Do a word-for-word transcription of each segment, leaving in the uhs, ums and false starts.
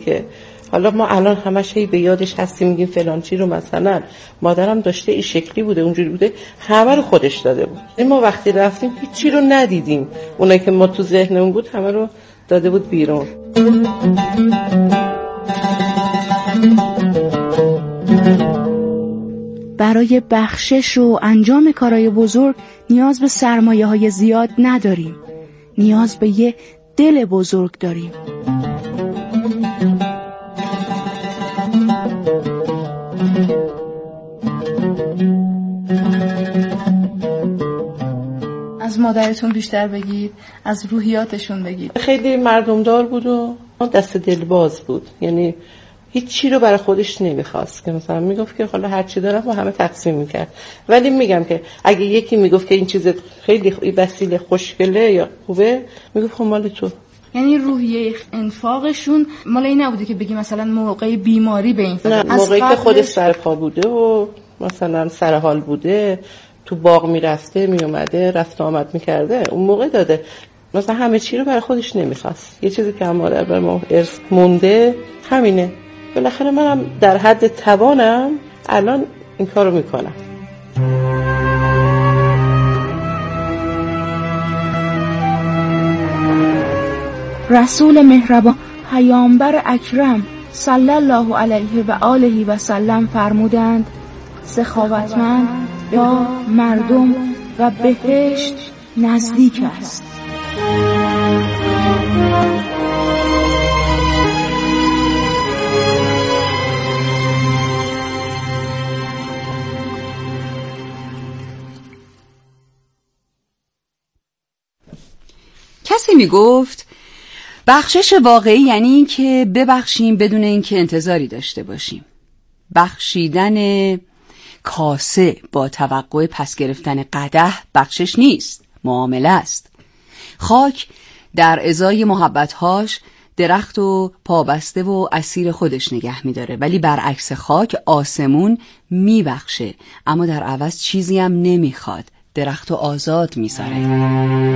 که حالا ما الان همش هی به یادش هستیم میگیم فلان چی رو مثلا مادرم داشته این شکلی بوده اونجوری بوده، همه رو خودش داده بود. این ما وقتی رفتیم هیچی رو ندیدیم، اونایی که ما تو ذهنمون بود همه رو داده بود بیرون. برای بخشش و انجام کارهای بزرگ نیاز به سرمایه های زیاد نداریم، نیاز به یه دل بزرگ داریم. از مادرتون بیشتر بگید، از روحیاتشون بگید. خیلی مردمدار بود و دست دلباز بود، یعنی هیچ چی رو برای خودش نمیخواست که مثلا میگفت که حالا هر چی دارم با همه تقسیم میکرد. ولی میگم که اگه یکی میگفت که این چیز خیلی وسیله خوشگله یا خوبه، میگفت خب مال تو. یعنی روحیه انفاقشون مال این نبوده که بگی مثلا موقع بیماری به این نه، موقعی که خود سرپا بوده و مثلا سر حال بوده، تو باغ میرفته میومده رفت آمد میکرده، اون موقع داده. مثلا همه چی رو برای خودش نمیخواست. یه چیزی که مادر بر ما ارث مونده همینه. بالاخره منم در حد توانم الان این کارو میکنم. رسول مهربان پیامبر اکرم صلی الله علیه و آله و سلم فرمودند سخاوتمند با مردم و بهشت نزدیک است. کسی میگفت بخشش واقعی یعنی این که ببخشیم بدون اینکه انتظاری داشته باشیم. بخشیدن کاسه با توقع پس گرفتن قدح بخشش نیست، معامله است. خاک در ازای محبتهاش درخت و پابسته و اسیر خودش نگه میداره، ولی برعکس خاک آسمون میبخشه اما در عوض چیزی هم نمیخواد، درخت و آزاد میذاره.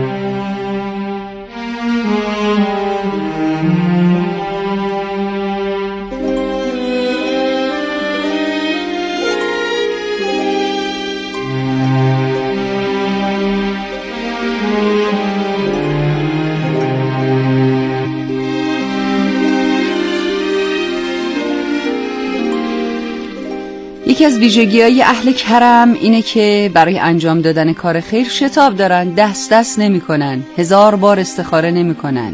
یکی از ویژگی‌های اهل کرم اینه که برای انجام دادن کار خیر شتاب دارن، دست دست نمی کنن، هزار بار استخاره نمی کنن،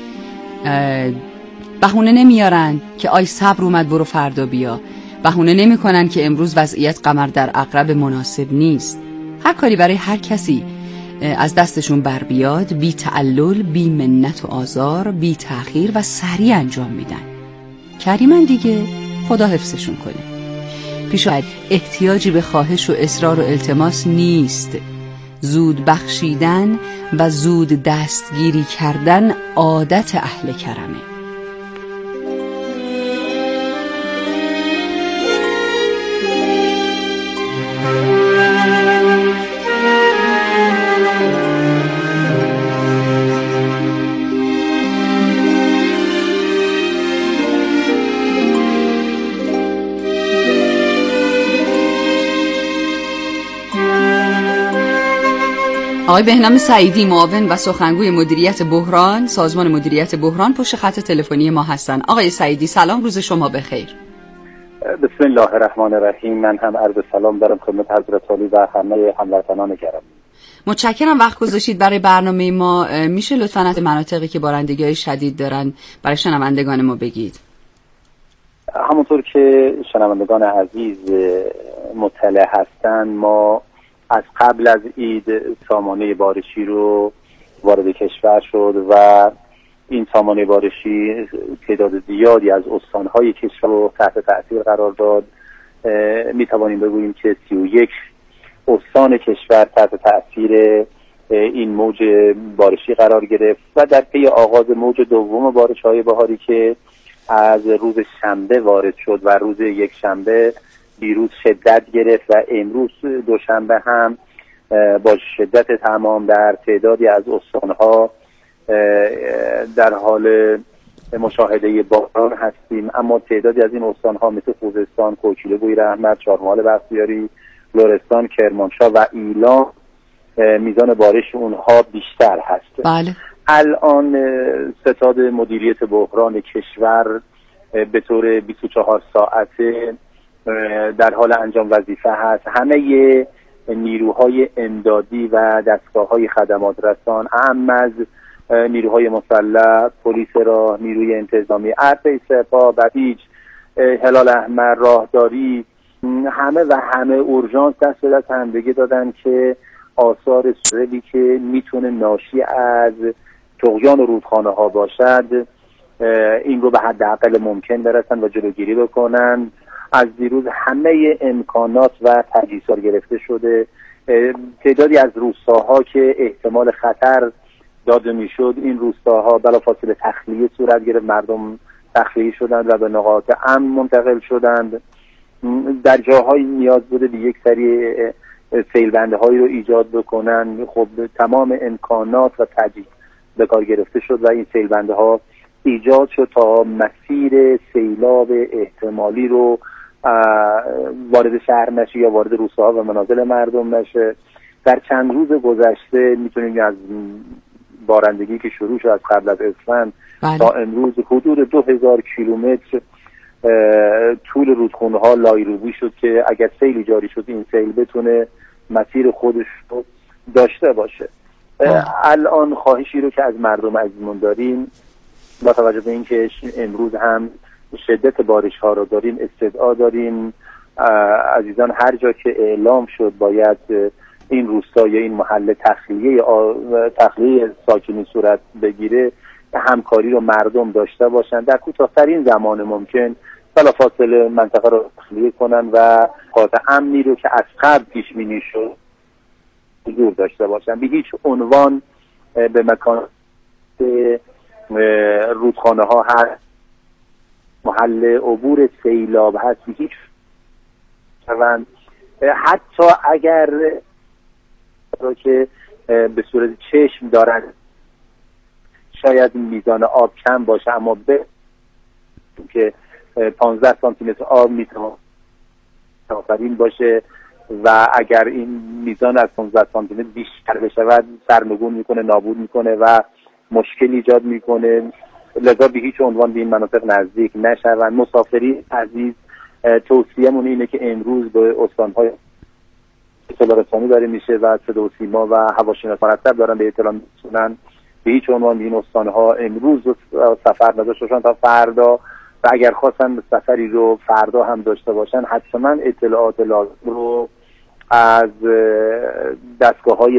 بهونه نمیارن که آی صبر اومد برو فردا بیا، بهونه نمی کنن که امروز وضعیت قمر در عقرب مناسب نیست. هر کاری برای هر کسی از دستشون بر بیاد بی تعلل، بی منت و آزار، بی تأخیر و سریع انجام میدن. کریمن دیگه، خدا حفظشون کنه. پیش احتیاجی به خواهش و اصرار و التماس نیست. زود بخشیدن و زود دستگیری کردن عادت اهل کرمه. آقای بهنام سعیدی، معاون و سخنگوی مدیریت بحران، سازمان مدیریت بحران، پشت خط تلفنی ما هستن. آقای سعیدی سلام، روز شما بخیر. بسم الله الرحمن الرحیم. من هم عرض سلام دارم خدمت حضرت عالی و همه هموطنان گرامی. متشکرم وقت گذاشتید برای برنامه ما. میشه لطفاً از مناطقی که بارندگی‌های شدید دارن برای شنوندگان ما بگید؟ همونطور که شنوندگان عزیز مطلع هستن، ما از قبل از عید سامانه بارشی رو وارد کشور شد و این سامانه بارشی تعداد زیادی از استانهای کشور رو تحت تأثیر قرار داد. می توانیم بگوییم که سی و یک استان کشور تحت تأثیر این موج بارشی قرار گرفت و در پی آغاز موج دوم بارش‌های بهاری که از روز شنبه وارد شد و روز یک شنبه دیروز شدت گرفت و امروز دوشنبه هم با شدت تمام در تعدادی از استانها در حال مشاهده باران هستیم، اما تعدادی از این استان‌ها مثل خوزستان، کوکیله، بویراحمد، چهارمحال بختیاری، لرستان، کرمانشاه و ایلام میزان بارش اونها بیشتر هست. بله. الان ستاد مدیریت بحران کشور به طور بیست و چهار ساعته در حال انجام وظیفه هست. همه نیروهای امدادی و دستگاه‌های خدمات رسان، اهم از نیروهای مسلح، پلیس راه، نیروی انتظامی، ارتش سپاه، بسیج، هلال احمر، راهداری، همه و همه اورژانس دست به دست همدیگه دادن که آثار سیلی که میتونه ناشی از طغیان رودخانه ها باشد این رو به حداقل ممکن برسن و جلوگیری بکنن. از دیروز همه امکانات و تجهیزات گرفته شده. تعدادی از روستاها که احتمال خطر داده میشد، این روستاها بلافاصله تخلیه صورت گرفت، مردم تخلیه شدند و به نقاط امن منتقل شدند. در جاهایی نیاز بوده به یک سری سیلبنده هایی رو ایجاد بکنن، خب تمام امکانات و تجهیز به کار گرفته شد و این سیلبنده ها ایجاد شد تا مسیر سیلاب احتمالی رو وارد شهر نشه یا وارد روستاها و منازل مردم نشه. در چند روز گذشته میتونیم از بارندگی که شروع شد از قبل از اسفند تا امروز حدود دو هزار کیلومتر طول رودخونه ها لایروبی شد که اگر سیلی جاری شد این سیل بتونه مسیر خودش رو داشته باشه. الان خواهشی رو که از مردم عزیزمون داریم با توجه به اینکه امروز هم شدت بارش ها رو داریم، استدعا داریم عزیزان هر جا که اعلام شد باید این روستا یا این محله تخلیه تخلیه ساکنی صورت بگیره، همکاری رو مردم داشته باشن، در کوتاه‌ترین زمان ممکن بلافاصله منطقه رو تخلیه کنن و قاطع امنی رو که از قبل پیش بینی شد حضور داشته باشن. به هیچ عنوان به مکان رودخانه ها هست، محل عبور سیلاب هست، به هیچ عنوان حتی اگر رو که به صورت چشم دارن شاید میزان آب کم باشه، اما به که پانزده سانتی متر آب میتونه آفرین باشه و اگر این میزان از پانزده سانتی متر بیشتر بشه سرنگون میکنه، نابود میکنه و مشکل ایجاد میکنه. لذا به هیچ عنوان به این مناطق نزدیک نشون. مسافری عزیز توصیه‌مون اینه که امروز به استان‌های اطلاع رسانی داره میشه و صدا و سیما و هواشناسان مرتب دارن به اطلاع میرسونن. به هیچ عنوان این استان‌ها امروز سفر نداشته باشن تا فردا و اگر خواستن سفری رو فردا هم داشته باشن حتما اطلاعات لازم رو از دستگاه‌های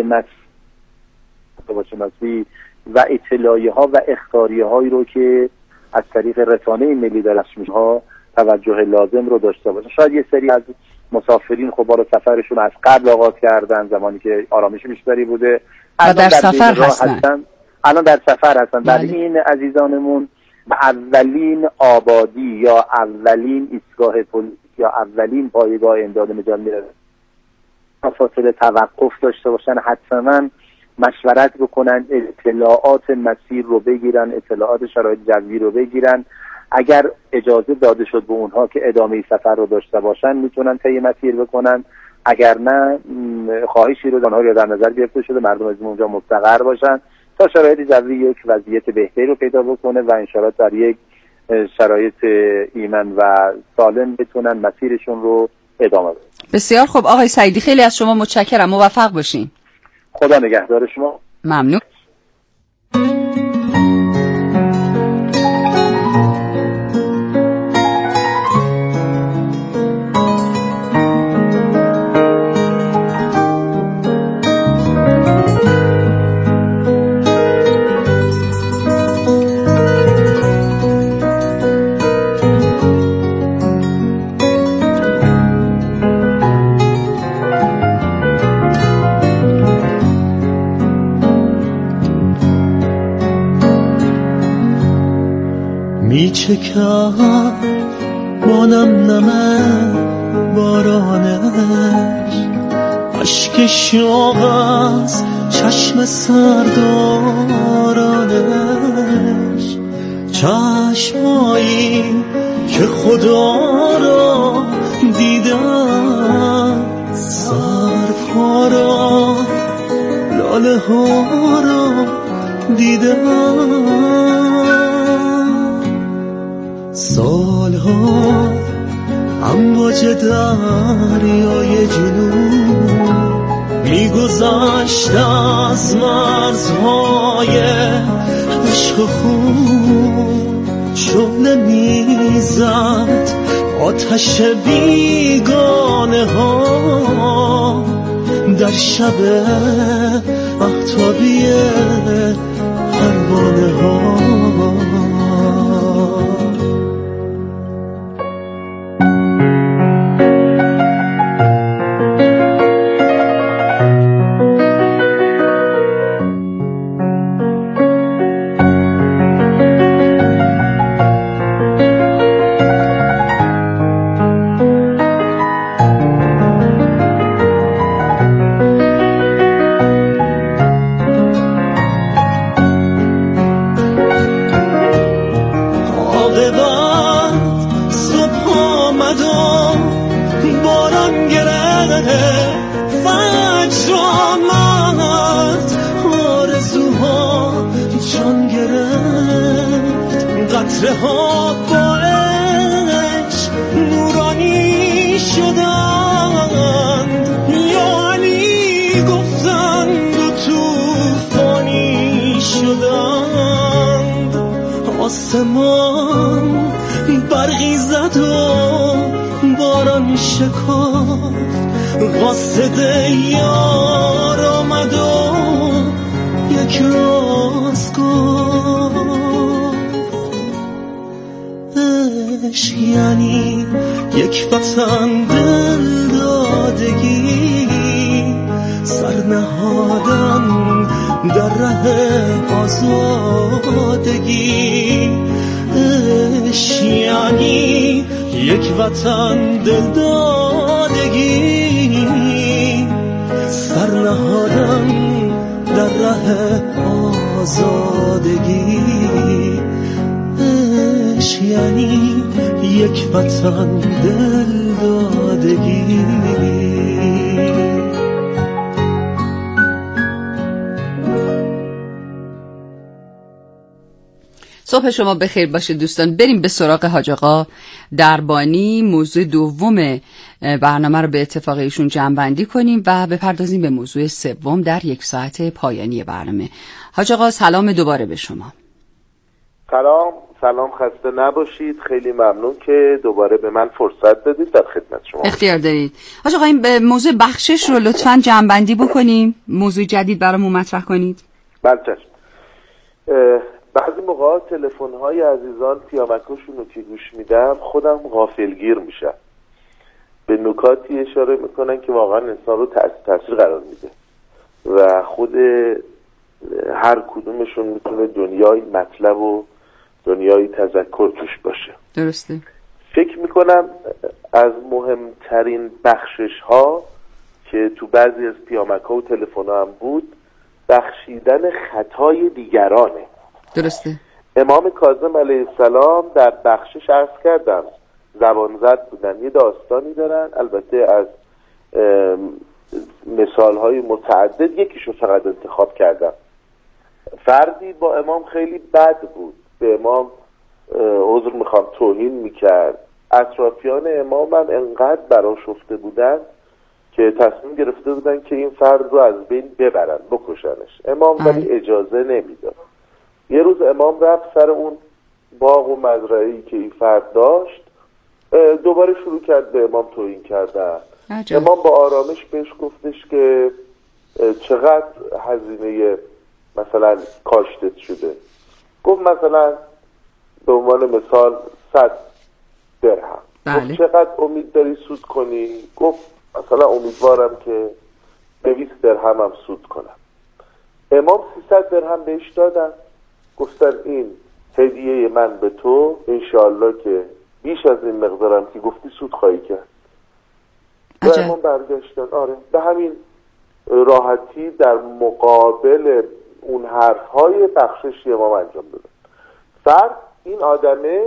مطبوعاتی و اطلاعیه ها و اخطاریه هایی رو که از طریق رسانه ملی درشمی ها توجه لازم رو داشته باشن. شاید یه سری از مسافرین خب بار سفرشون از قبل آغاز کردن زمانی که آرامش بیشتری بوده و در سفر هستن. هستن الان در سفر هستن. در این عزیزانمون به اولین آبادی یا اولین ایستگاه پلیس یا اولین پایگاه امداد نجات میرسن فاصله توقف داشته باشن، حتما مشورت بکنن، اطلاعات مسیر رو بگیرن، اطلاعات شرایط جوی رو بگیرن. اگر اجازه داده شد به اونها که ادامه سفر رو داشته باشن میتونن طی مسیر بکنن، اگر نه خواهشی رو آنها در نظر گرفته شده مردم از اونجا مستقر باشن تا شرایط جوی یک وضعیت بهتری رو پیدا بکنه و ان شاءالله در یک شرایط ایمن و سالم بتونن مسیرشون رو ادامه بدن. بسیار خوب آقای سعیدی، خیلی از شما متشکرم. موفق باشین. خدا نگهدار شما. ممنون. میچکد مانم نمه بارانش، عشق شوق از چشم سردارانش، چشمایی که خدا را دیدن، سرها را، لاله ها را دیدن. سالها امواج دریای جنوب میگذشت از مرزهای عشق و خون، شعله میزد آتش بیگانه ها در شب مهتابی پروانه ها. قطره ها با عشق نورانی شدند، یعنی گفتند و توفانی شدند. آسمان برقی زد و باران شکافت، قاصد یار آمد و یک راز گفت. عشق یعنی یک وطن دل دادگی، سر نهادن در ره آزادگی. عشق یعنی یک وطن دل دادگی، سر نهادن در ره آزادگی. عشق یعنی یک وطن دل دادگی. صبح شما بخیر باشه دوستان. بریم به سراغ حاج آقا دربانی. موضوع دوم برنامه رو به اتفاق ایشون جمع‌بندی کنیم و بپردازیم به موضوع سوم در یک ساعت پایانی برنامه. حاج آقا سلام دوباره به شما. سلام سلام، خسته نباشید. خیلی ممنون که دوباره به من فرصت دادید، در خدمت شما. اختیار دارید. حاج آقا این موضوع بخشش رو لطفاً جمع‌بندی بکنیم، موضوع جدید برامون مطرح کنید. بله چشم. بعضی موقع تلفن‌های عزیزان پیامکاشون رو که گوش میدم خودم غافلگیر میشم، به نکاتی اشاره میکنن که واقعا انسان رو تحت تاثیر قرار میده و خود هر کدومشون میتونه دنیای مطلب و دنیای تذکر توش باشه. درسته. فکر میکنم از مهمترین بخشش ها که تو بعضی از پیامک ها و تلفن ها هم بود، بخشیدن خطای دیگرانه. درسته. امام کاظم علیه السلام در بخشش عرض کردم زبان زد بودن، یه داستانی دارن، البته از مثال های متعدد یکیشو فقط انتخاب کردم. فردی با امام خیلی بد بود، به امام عذر میخوام توهین میکرد. اطرافیان امام هم انقدر برآشفته بودن که تصمیم گرفته بودن که این فرد رو از بین ببرن، بکشنش. امام ولی اجازه نمیداد. یه روز امام رفت سر اون باغ و مزرعه‌ای که این فرد داشت، دوباره شروع کرد به امام توهین کردن. عجب. امام با آرامش بهش گفتش که چقدر هزینه مثلا کاشتت شده؟ گفت مثلا به عنوان مثال صد درهم. بله. گفت چقدر امید داری سود کنی؟ گفت مثلا امیدوارم که دویست درهم هم سود کنم. امام سیصد درهم بهش دادن، گفتن این هدیه من به تو، انشاءالله که بیش از این مقدارم که گفتی سود خواهی کرد. و امام برگشتن آره به همین راحتی در مقابل اون حرفهای بخشش امام انجام دادن. فرد این آدمه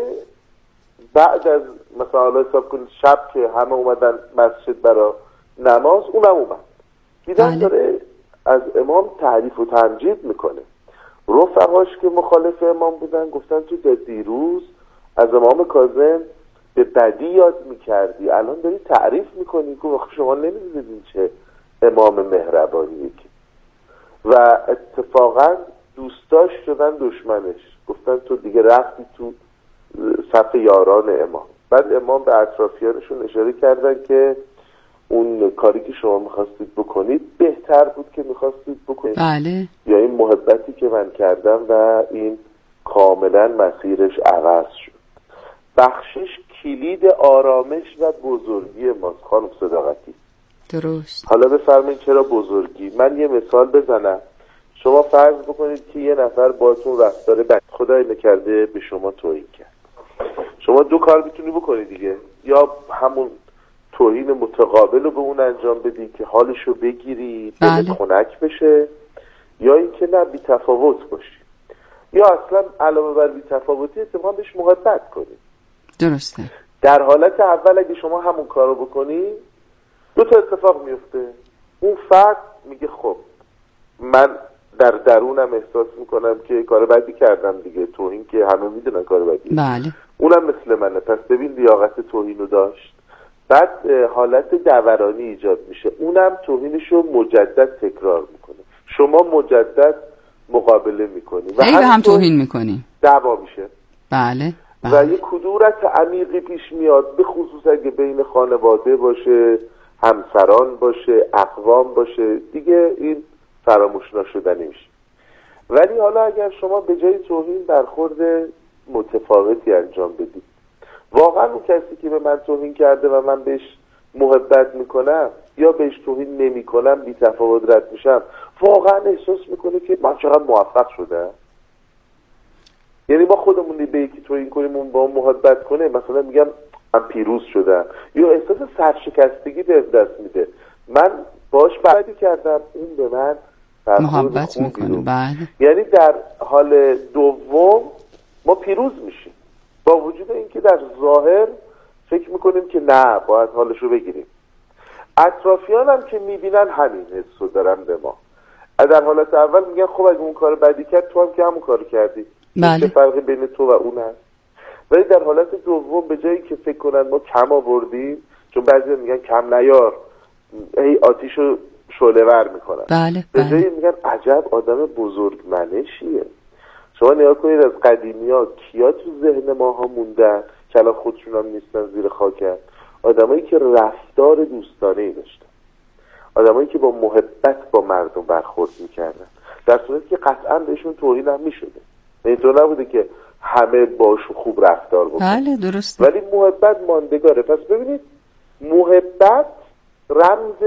بعد از مثلا حالا حساب کنید شب که همه اومدن مسجد برای نماز، اونم اومد دیدن داره از امام تعریف و تمجید میکنه. رفقاش که مخالف امام بودن گفتن تو دیروز از امام کاظم به بدی یاد میکردی، الان داری تعریف میکنی که شما نمیدونید چه امام مهربانیه که. و اتفاقا دوستاش شدن دشمنش، گفتن تو دیگه رفتی تو صف یاران امام. بعد امام به اطرافیانشون اشاره کردن که اون کاری که شما میخواستید بکنید بهتر بود که میخواستید بکنید. بله. یا این محبتی که من کردم و این کاملا مسیرش عوض شد. بخشش کلید آرامش و بزرگی ماست خانم صداقتی. درست. حالا بفرمایید چرا بزرگی؟ من یه مثال بزنم. شما فرض بکنید که یه نفر باهاتون رفتار بد خدای نکرده به شما توهین کرد. شما دو کار میتونی بکنی دیگه، یا همون توهین متقابل رو به اون انجام بدی که حالشو بگیری دلت خنک بشه، یا اینکه نه بی تفاوت باشی، یا اصلا علاوه بر بی تفاوتی اتفاقا بهش محبت کنی. درسته. در حالت اول اگه شما همون کارو بکنی دو تا اتفاق میفته. اون فرد میگه خب من در درونم احساس میکنم که کار بدی کردم دیگه، توهین که همه میدونن کار بدی. بله. اونم مثل منه، پس ببین لیاقت توهین رو داشت. بعد حالت دورانی ایجاد میشه، اونم توهینشو مجدد تکرار میکنه، شما مجدد مقابله میکنی و هم, هم توهین میکنی، دعوا میشه. بله. بله. و یه کدورت عمیقی پیش میاد، به خصوص اگه بین خانواده باشه، همسران باشه، اقوام باشه، دیگه این فراموش نشدنی میشه. ولی حالا اگر شما به جای توهین برخورد متفاوتی انجام بدید، واقعا اون کسی که به من توهین کرده و من بهش محبت میکنم یا بهش توهین نمیکنم بی تفاوت رد میشم، واقعا احساس میکنه که من چقدر موفق شده. یعنی ما خودمونی به یکی توهین کنیم اون با محبت کنه، مثلا میگم من پیروز شدم، یا احساس سرشکستگی به دست میده، من باش بدی کردم اون به من محبت میکنه. بعد یعنی در حال دوم ما پیروز میشیم، با وجود اینکه در ظاهر فکر میکنیم که نه باید حالشو بگیریم. اطرافیان هم که میبینن همین حسو دارن به ما. در حالت اول میگن خب اگه اون کار بدی کرد تو هم که همون کار کردی، بله. چه فرقی بین تو و اون هست؟ ولی در حالت دوم به جایی که فکر کنن ما کم آوردیم، چون بعضی میگن کم نیار، ای آتیشو شعله‌ور میکنن. بله. به بله. جایی میگن عجب آدم بزرگمنشیه. شما نگاه کنید از قدیمی ها کیا تو ذهن ماها موندن که الان خودشون هم نیستن زیر خاکن؟ آدمایی که رفتار دوستانه‌ای داشتن، آدمایی که با محبت با مردم برخورد میکردن، در صورتی که قطعا بهشون توهین هم میشده. اینطور نبوده که همه باشون خوب رفتار بکنن. بله درسته. ولی محبت ماندگاره. پس ببینید محبت رمز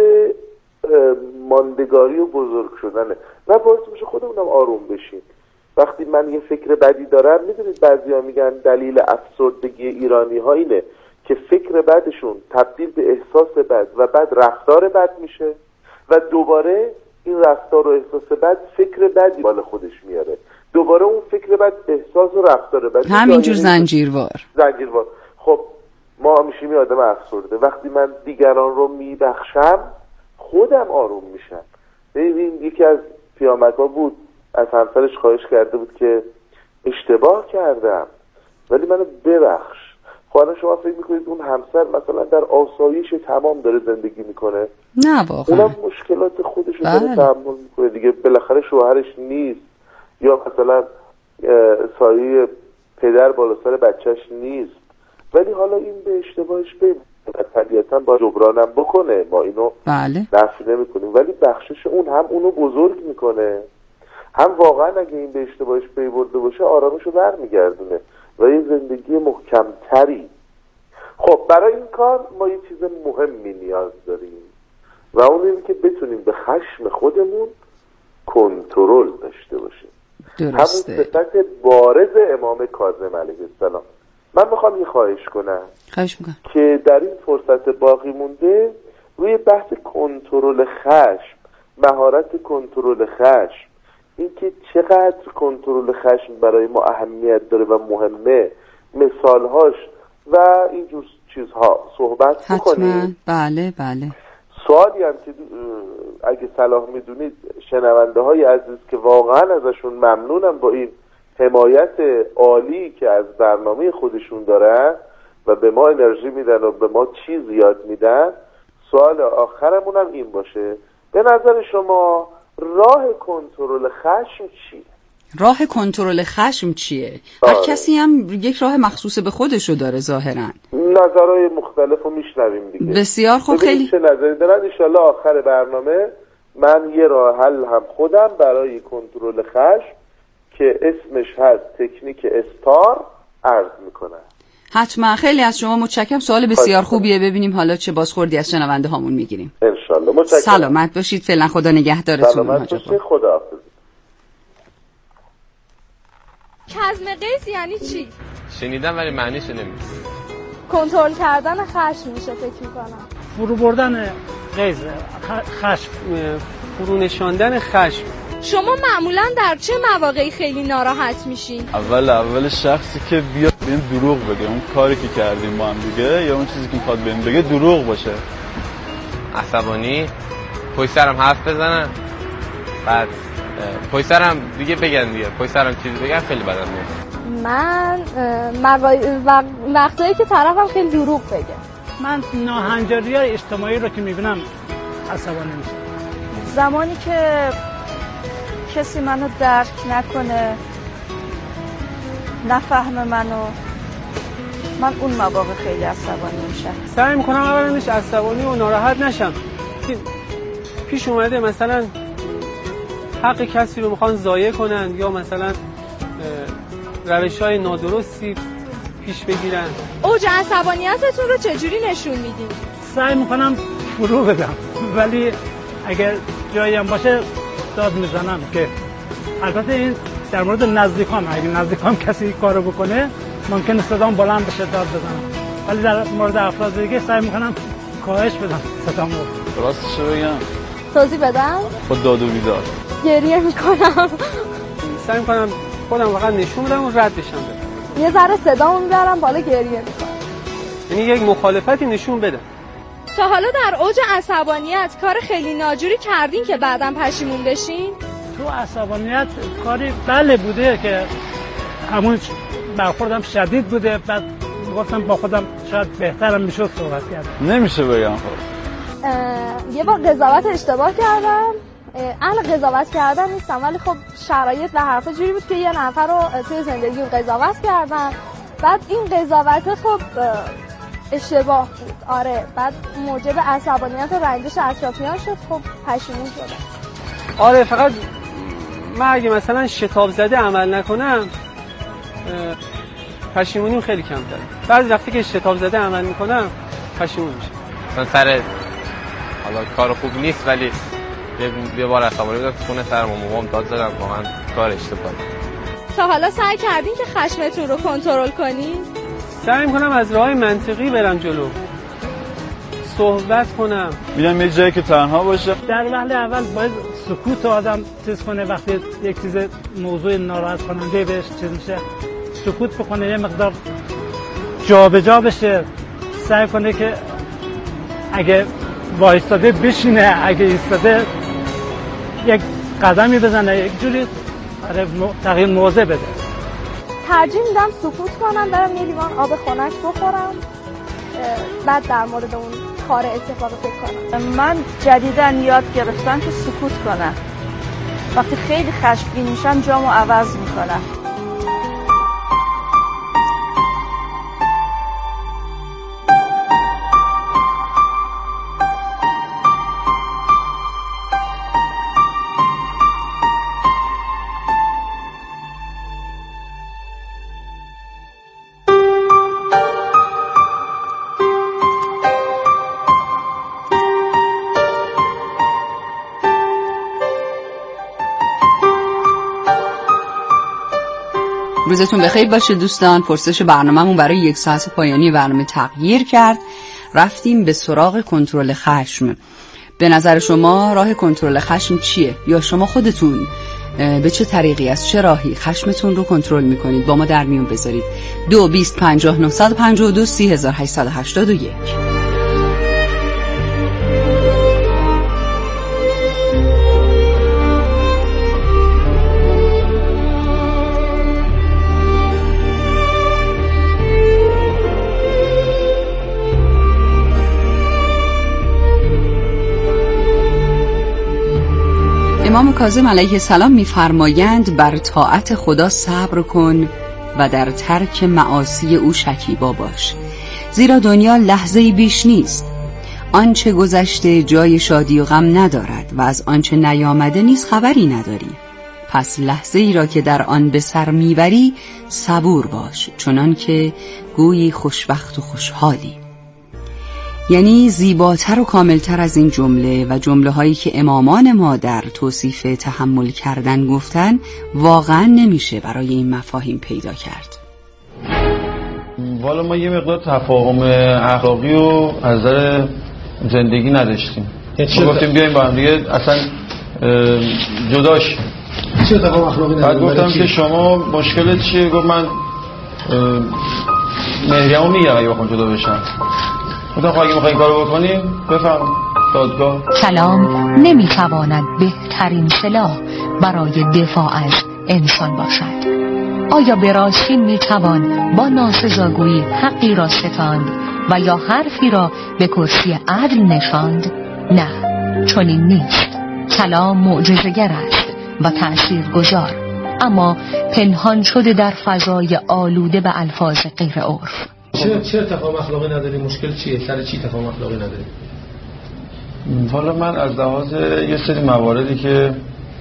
ماندگاری و بزرگ شدنه و باعث میشه خودمونم آروم بشیم. وقتی من یه فکر بدی دارم، میدونید بعضیا میگن دلیل افسردگی ایرانی ها اینه که فکر بدشون تبدیل به احساس بد و بعد رفتار بد میشه و دوباره این رفتار و احساس بد فکر بدی بالا خودش میاره، دوباره اون فکر بد احساس و رفتار بد، همینجور زنجیروار زنجیروار. خب ما میشیم آدم افسرده. وقتی من دیگران رو میبخشم خودم آروم میشم. ببین یکی از پیامک‌ها بود، از همسرش خواهش کرده بود که اشتباه کردم ولی منو ببخش. خب شما فکر میکنید اون همسر مثلا در آسایش تمام داره زندگی میکنه؟ نه واقعا. اونم مشکلات خودش رو داره تحمل میکنه دیگه، بالاخره شوهرش نیست یا مثلا سایه پدر بالا سر بچهش نیست، ولی حالا این به اشتباهش به طبیعتا با جبرانم بکنه، ما اینو بله. نفی نمی کنیم، ولی بخشش اون هم اونو بزرگ میکنه، هم واقعا اگه این به اشتباهش پی برده باشه آرامشو برمیگردونه و یه زندگی محکمتری. خب برای این کار ما یه چیز مهمی نیاز داریم و اون اینه که بتونیم به خشم خودمون کنترل داشته باشیم. درسته. همون صفت بارز امام کاظم علیه السلام. من میخوام یه خواهش کنم خواهش میکنم که در این فرصت باقی مونده روی بحث کنترل خشم، مهارت کنترل خشم، اینکه چقدر کنترل خشم برای ما اهمیت داره و مهمه، مثالهاش و اینجور چیزها صحبت بکنیم. بله بله. سوالی هم که اگه صلاح میدونید شنونده های عزیز که واقعا ازشون ممنونم با این حمایت عالی که از برنامه خودشون دارن و به ما انرژی میدن و به ما چیز یاد میدن، سوال آخرمون هم این باشه، به نظر شما راه کنترل خشم چیه؟ راه کنترل خشم چیه؟ آره. هر کسی هم یک راه مخصوص به خودشو داره ظاهرا. نظرهای مختلف رو میشنویم دیگه. بسیار خوب. خیلی چه نظری دارن؟ انشالله آخر برنامه من یه راه حل هم خودم برای کنترل خشم که اسمش هست تکنیک استار عرض میکنم. حتما. خیلی از شما متشکرم. سوال بسیار خوبیه. ببینیم حالا چه بازخوردی از شنونده هامون میگیریم. انشالله. متشکرم. سلامت باشید. فعلا خدا نگهدارتون. سلامت باشید. خداحافظ. کظم غیظ یعنی چی؟ شنیدم ولی معنیش نمیدونم. کنترل کردن خشم میشه فکر میکنم. فرو بردن غیظ، خشم، فرو نشاندن خشم. شما معمولا در چه مواقعی خیلی ناراحت میشین؟ اول اول شخصی که بیاد بهم دروغ بگه، اون کاری که کردیم با هم دیگه یا اون چیزی که میخواد بهم بگه دروغ باشه. عصبانی، پشت سرم حرف بزنن، بعد پشت سرم دیگه بگن دیگه، پشت سرم چیزی بگن خیلی بدم میاد. من مقا... وقتایی که طرفم خیلی دروغ بگه. من ناهنجاری‌های اجتماعی رو که میبینم عصبانی میشم. زمانی که کسی منو درک نکنه، نفهم منو، من اون مواقع خیلی عصبانی میشم. سعی میکنم اولش عصبانی و ناراحت نشم. پیش اومده مثلا حق کسی رو میخوان ضایع کنن یا مثلا روش‌های نادرستی پیش بگیرن. اوج عصبانیتتون رو چجوری نشون میدین؟ سعی میکنم فرو بدم، ولی اگر جایی هم باشه داد میزنم. که البته این در مورد نزدیکان، اگه نزدیکان کسی کارو بکنه ممکنه صدام بلند بشه داد بزنم، ولی در مورد افراد دیگه سعی میکنم کاهش بدم صدامو. راستش رو بگم توضیح بدم؟ خود داد و بیداد گریه میکنم. سعی میکنم خودم فقط نشون بدم و رد بشم بدم. یه ذره صدامو میبرم بالا گریه میکنم. یعنی یک مخالفتی نشون بدم. تا حالا در اوج عصبانیت کار خیلی ناجوری کردین که بعداً پشیمون بشین؟ تو عصبانیت کاری بله بوده که همون برخوردم شدید بوده، بعد گفتم با خودم شاید بهترم میشد صحبت کردم. نمیشه بگم خب یه بار قضاوت اشتباه کردم. اهل قضاوت کردن نیستم، ولی خب شرایط و حرفا جوری بود که یه نفر رو توی زندگی قضاوت کردم. بعد این قضاوت خب اشتباه بود. آره، بعد موجب عصبانیت و رنجش اطرافیان شد. خب پشیمون شدم. آره، فقط من اگه مثلا شتاب زده عمل نکنم پشیمونیم خیلی کم داره. بعضی وقتی که شتاب زده عمل میکنم پشیمون میشم. من سر حالا کار خوب نیست ولی یه بار عصبانی بودم تو خونه سر مامام داد زدم، واقعا کار اشتباهی. تا حالا سعی کردین که خشمتون رو کنترل کنین؟ سعی میکنم از راههای منطقی برم جلو، صحبت کنم، میرم یه جایی که تنها باشم. در وهله اول باید سکوت آدم چیز کنه، وقتی یک چیز موضوع ناراحت کننده بهش چیز میشه سکوت بکنه، یه مقدار جا به جا بشه، سعی کنه که اگه وایستاده بشینه، اگه ایستاده یک قدمی بزنه، یک جوری تغییر موضع بده. ترجیح میدم سکوت کنم، برم یه لیوان آب خنک بخورم، بعد در مورد اون کار اتفاق فکر کنم. من جدیداً یاد گرفتم که سکوت کنم. وقتی خیلی خشمگین میشم جامو عوض میکنم. روزتون بخیر باشه دوستان. پرسش برنامه‌مون برای یک ساعت پایانی برنامه تغییر کرد. رفتیم به سراغ کنترل خشم. به نظر شما راه کنترل خشم چیه؟ یا شما خودتون به چه طریقی، از چه راهی خشمتون رو کنترل میکنید با ما در میون بذارید. دو بیست پنجاه نهصد و پنجاه و دو سی هزار هشتصد و هشتاد و یک. امام کاظم علیه السلام می‌فرمایند بر طاعت خدا صبر کن و در ترک معاصی او شکیبا باش، زیرا دنیا لحظه‌ای بیش نیست. آنچه گذشته جای شادی و غم ندارد و از آنچه نیامده نیز خبری نداری. پس لحظه‌ای را که در آن به سر میبری صبور باش، چنان که گویی خوشبخت و خوشحالی. یعنی زیباتر و کاملتر از این جمله و جمله هایی که امامان ما در توصیف تحمل کردن گفتن واقعا نمیشه برای این مفاهیم پیدا کرد. والا ما یه مقدار تفاهم اخلاقی و از نظر زندگی نداشتیم. ما گفتیم بیایم با هم دیگه اصلا جداش. چه تفاهم اخلاقی نداشتیم؟ بعد گفتم که شما مشکلت چیه؟ گفت من مهریه‌مو میگم اگه بخوام جدا بشم. خدا خواهی میخوایی کارو بکنیم بفهم دادگاه. کلام نمیتواند بهترین سلاح برای دفاع از انسان باشد. آیا به راستی میتوان با ناسزاگویی حقی را ستاند و یا حرفی را به کرسی عدل نشاند؟ نه، چنین نیست. کلام معجزه‌گر است و تأثیرگذار، اما پنهان شده در فضای آلوده به الفاظ غیر عرف. چه چه تفاهم اخلاقی نداری؟ مشکل چیه؟ سر چی تفاهم اخلاقی نداری؟ حالا من از لحاظ یه سری مواردی که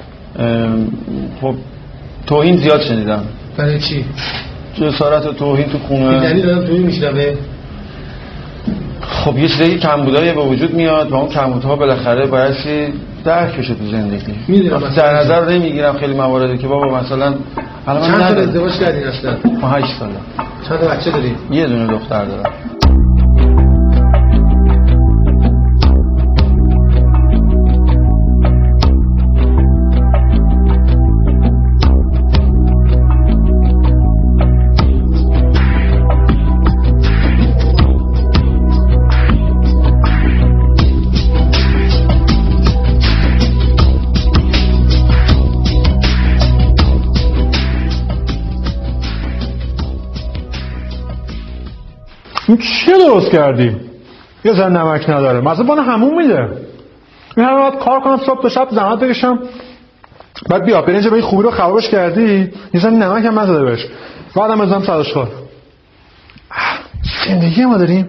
خب توهین زیاد شنیدم. برای چی؟ جسارت و توهین تو خونه. دلیل دادم توهین میشنوه. خب یه چیزی کمبودایی به وجود میاد و اون کمبودها بالاخره بایستی درک بشه تو زندگی. میدونم در نظر نمیگیرم خیلی مواردی که بابا مثلا الان چند سال ازدواج کردین اصلا؟ ما هشت ساله. چند تا بچه داری؟ یه دونه دختر دارم. این چیه درست کردی؟ یه زن نمک نداره، مثلا بانه همون میده. این همه باید کار کنم صبح تا شب زحمت بکشم، بعد بیا برنج به این خوبی رو خرابش کردی، یه زن نمک هم نزده بهش، بعدم ازم صداشخوار. زندگی ما داریم.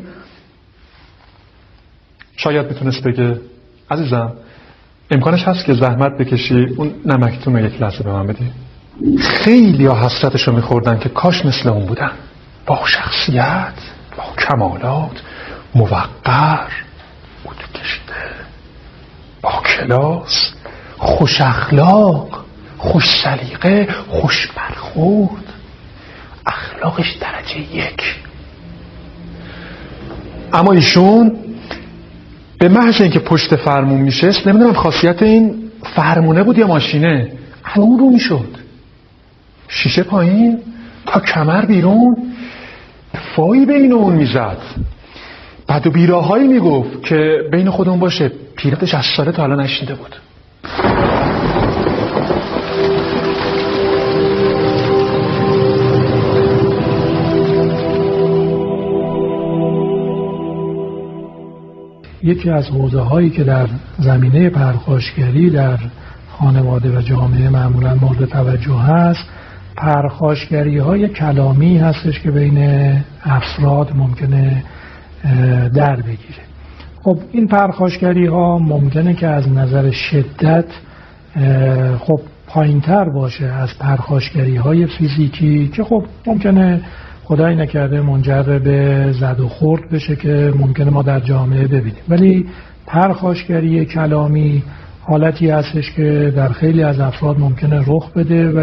شاید میتونست بگه عزیزم امکانش هست که زحمت بکشی اون نمکتون رو یک لحظه به من بدی. خیلی ها حسرتشو میخوردن که کاش مثل اون بودن، با شخصیت، با کمالات، موقر، بود کشیده، با کلاس، خوش اخلاق، خوش سلیقه، خوش برخورد، اخلاقش درجه یک. اما ایشون به محض اینکه پشت فرمون میشه، نمیدونم خاصیت این فرمونه بود یا ماشینه، همون رو میشد، شیشه پایین تا کمر بیرون، فایی بین اون میزد، بعد و بیراهایی میگفت که بین خودمون باشه پیرت شصت ساله تا حالا نشنیده بود. یکی از حوزه هایی که در زمینه پرخاشگری در خانواده و جامعه معمولا مورد توجه هست، پرخاشگری های کلامی هستش که بین افراد ممکنه در بگیره. خب این پرخاشگری ها ممکنه که از نظر شدت خب پایین تر باشه از پرخاشگری های فیزیکی که خب ممکنه خدای نکرده منجر به زد و خورد بشه که ممکنه ما در جامعه ببینیم. ولی پرخاشگری کلامی حالتی هستش که در خیلی از افراد ممکنه رخ بده.